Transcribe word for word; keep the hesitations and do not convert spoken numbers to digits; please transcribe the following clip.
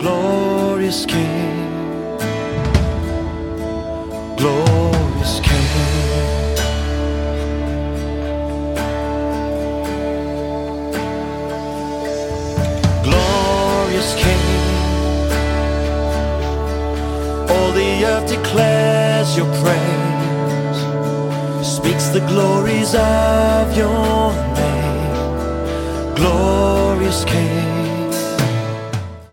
glorious King, glorious King. Glorious King, all the earth declares your praise, speaks the glories of your name. Glorious King,